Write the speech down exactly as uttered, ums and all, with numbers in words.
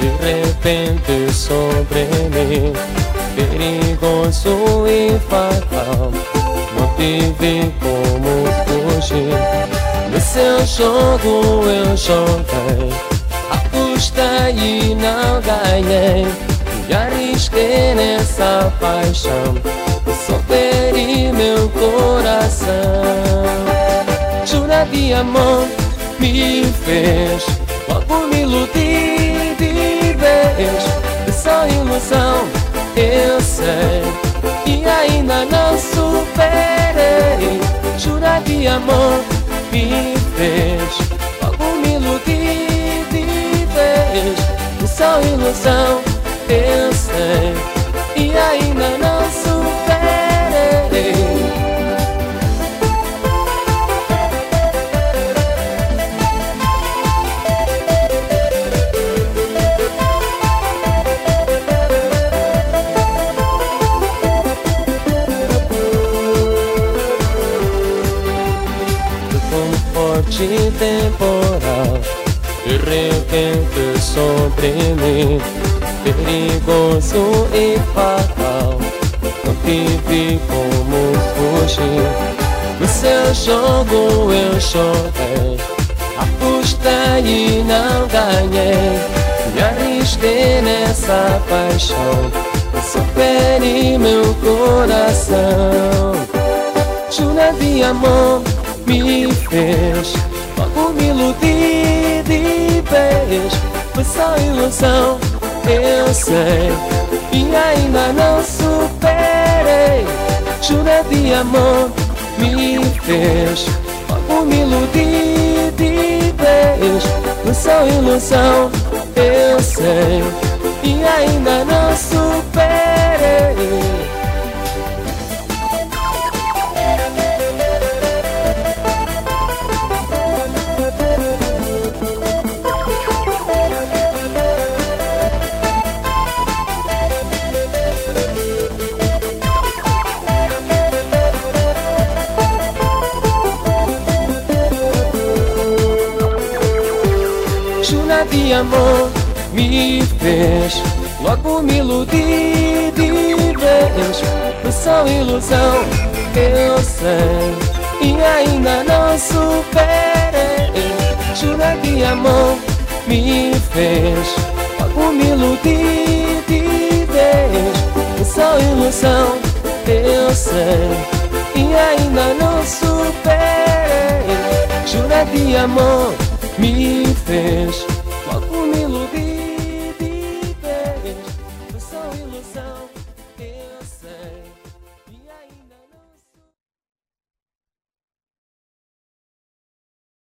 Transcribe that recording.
De repente sobre mim, perigoso e fatal. Não tive como fugir. No seu jogo eu joguei, apostei e não ganhei. E arrisquei nessa paixão, só feri meu coração. Jura de amor me fez, logo me iludi de vez. Só ilusão, eu sei, e ainda não superei. Jura de amor me fez, logo me iludi de vez. Só ilusão, eu sei, e ainda não superei. Forte temporal, de repente sobre mim, perigoso e fatal. Não tive como fugir. No seu jogo eu joguei, apostei e não ganhei. Me arrisquei nessa paixão, só feri meu coração. Jura de amor me fez, logo me iludi de vez. Foi só ilusão, eu sei, e ainda não superei. Jura de amor me fez, logo me iludi de vez. Foi só ilusão, eu sei, e ainda não superei. Jura de amor me fez, logo me iludi de vez. Foi só ilusão, eu sei, e ainda não superei. Jura de amor me fez, logo me iludi de vez. Foi só ilusão, eu sei, e ainda não superei. Jura de amor me